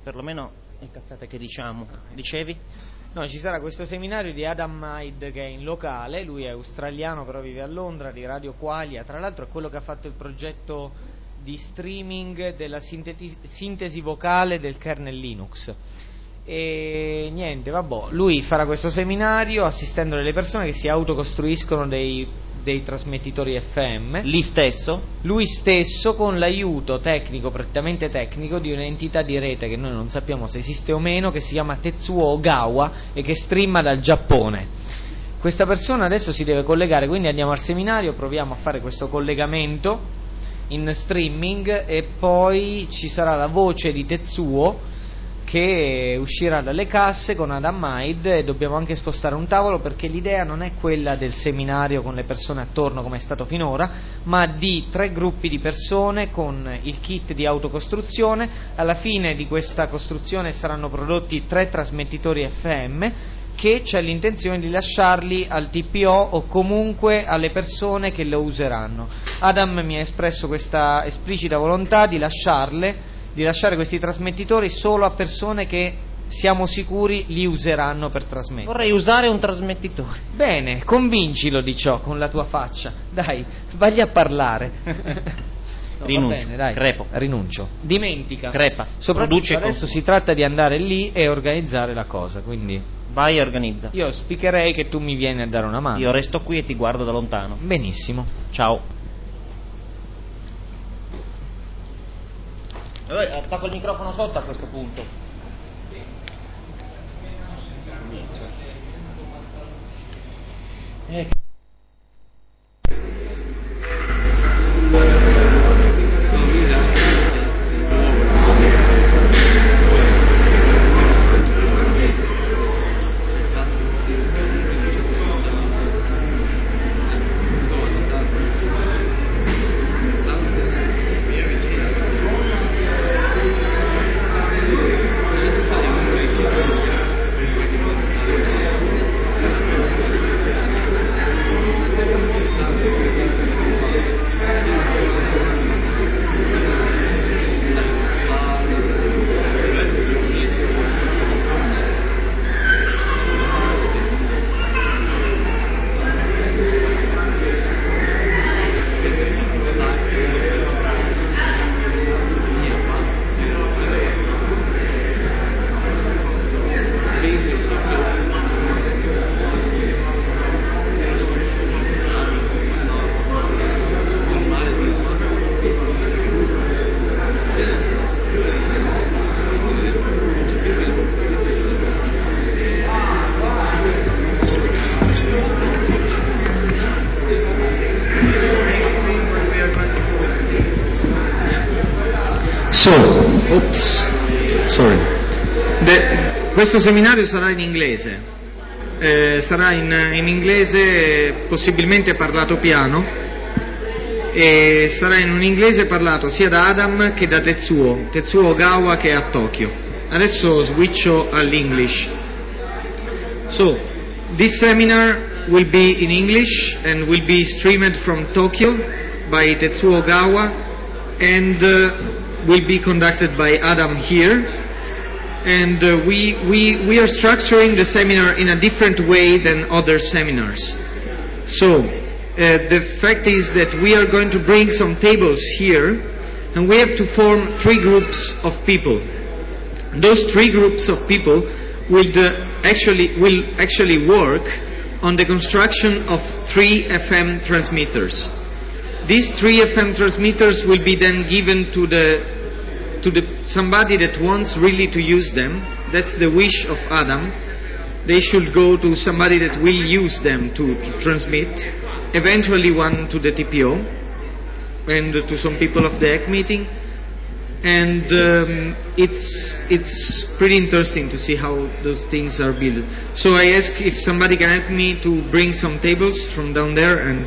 Perlomeno le cazzate che diciamo. Dicevi? No, ci sarà questo seminario di Adam Maid che è in locale, lui è australiano però vive a Londra, di Radio Qualia, tra l'altro è quello che ha fatto il progetto di streaming della sintesi vocale del kernel Linux. E niente, vabbè, lui farà questo seminario assistendo delle persone che si autocostruiscono dei trasmettitori FM. Lui stesso con l'aiuto tecnico, prettamente tecnico, di un'entità di rete che noi non sappiamo se esiste o meno, che si chiama Tetsuo Ogawa e che streama dal Giappone. Questa persona adesso si deve collegare, quindi andiamo al seminario, proviamo a fare questo collegamento in streaming e poi ci sarà la voce di Tetsuo che uscirà dalle casse con Adam Maid e dobbiamo anche spostare un tavolo perché l'idea non è quella del seminario con le persone attorno come è stato finora, ma di 3 gruppi di persone con il kit di autocostruzione. Alla fine di questa costruzione saranno prodotti 3 trasmettitori FM che c'è l'intenzione di lasciarli al TPO o comunque alle persone che lo useranno. Adam mi ha espresso questa esplicita volontà di lasciare questi trasmettitori solo a persone che siamo sicuri li useranno per trasmettere. Vorrei usare un trasmettitore. Bene, convincilo di ciò con la tua faccia. Dai, vagli a parlare. No, rinuncio, bene, dai. crepo. Rinuncio. Dimentica. Crepa. Soprattutto adesso si tratta di andare lì e organizzare la cosa, quindi vai e organizza. Io auspicherei che tu mi vieni a dare una mano. Io resto qui e ti guardo da lontano. Benissimo. Ciao. Attacco il microfono sotto a questo punto. Questo seminario sarà in inglese, sarà in inglese possibilmente parlato piano e sarà in un inglese parlato sia da Adam che da Tetsuo Ogawa che è a Tokyo. Adesso switcho all'English. So, this seminar will be in English and will be streamed from Tokyo by Tetsuo Ogawa and will be conducted by Adam here. And we are structuring the seminar in a different way than other seminars. So the fact is that we are going to bring some tables here and we have to form 3 groups of people. Those 3 groups of people will actually work on the construction of 3 FM transmitters. These 3 FM transmitters will be then given to somebody that wants really to use them. That's the wish of Adam. They should go to somebody that will use them to transmit, eventually one to the TPO and to some people of the EC meeting. And it's pretty interesting to see how those things are built. So I ask if somebody can help me to bring some tables from down there and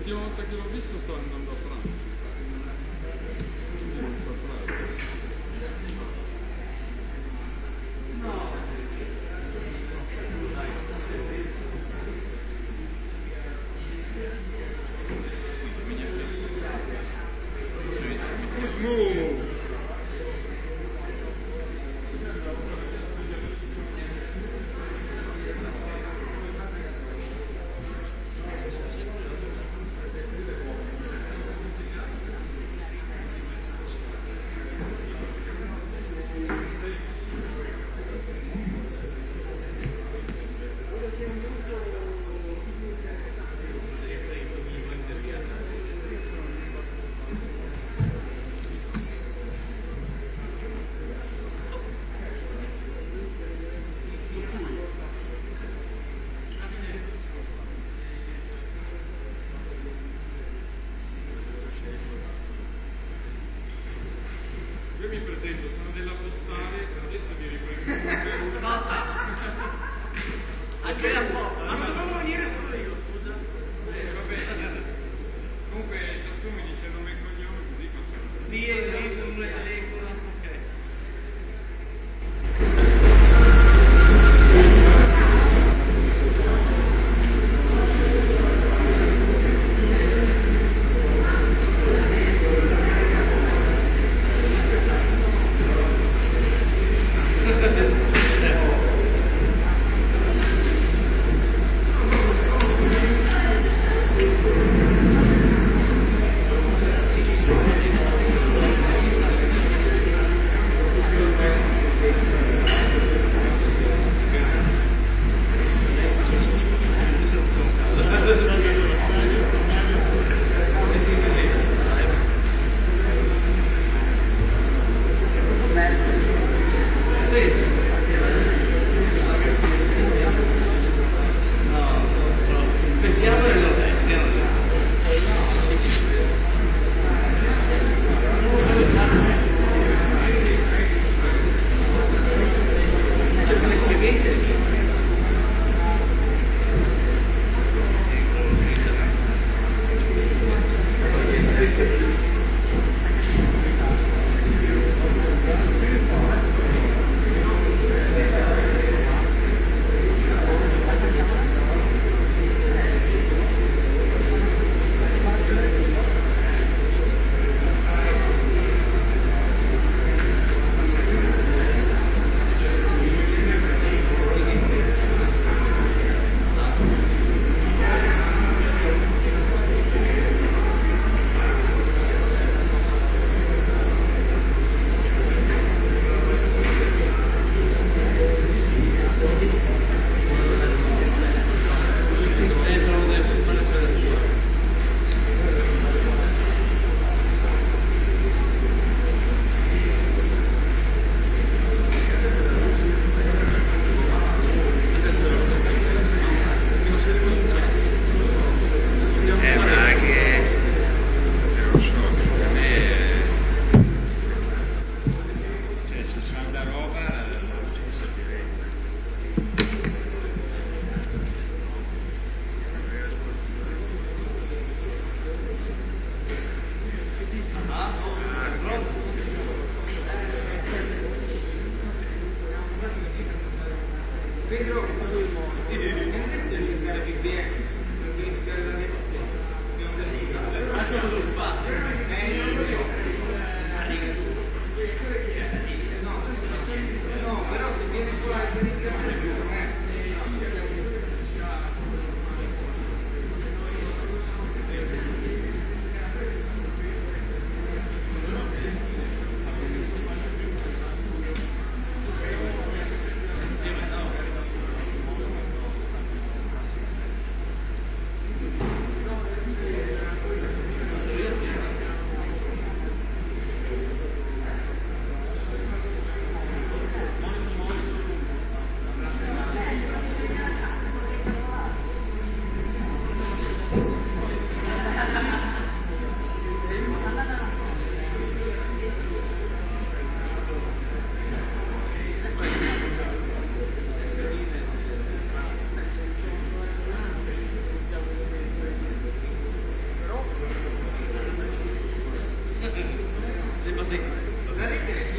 L'ultima volta che l'ho visto sto andando a pranzo, quindi non saprei. Io mi presento, sono della postale, adesso mi riprendo. Anche la foto, ma non dovevo venire solo io, scusa. Va bene. Comunque ciascuno mi dice nome e cognome, così facciamo. Sì, numero di telefono, ok. Sì.